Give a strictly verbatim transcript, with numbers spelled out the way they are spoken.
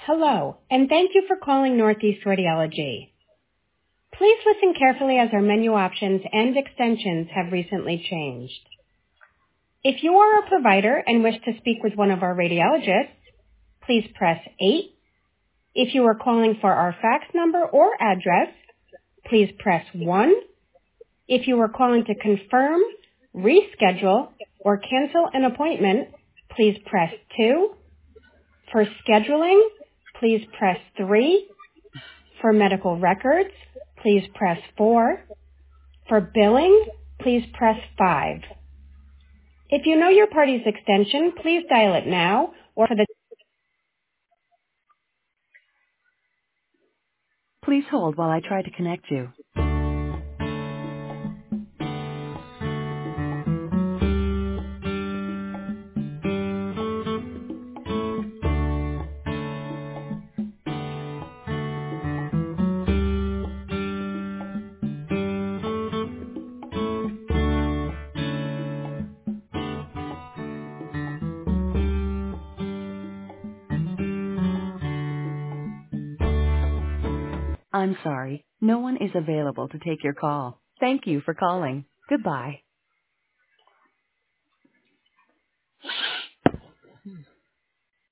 Hello, and thank you for calling Northeast Radiology. Please listen carefully as our menu options and extensions have recently changed. If you are a provider and wish to speak with one of our radiologists, please press eight. If you are calling for our fax number or address, please press one. If you are calling to confirm, reschedule, or cancel an appointment, please press two. For scheduling, please press three. For medical records, please press four. For billing, please press five. If you know your party's extension, please dial it now or for the Please hold while I try to connect you. I'm sorry, no one is available to take your call. Thank you for calling. Goodbye.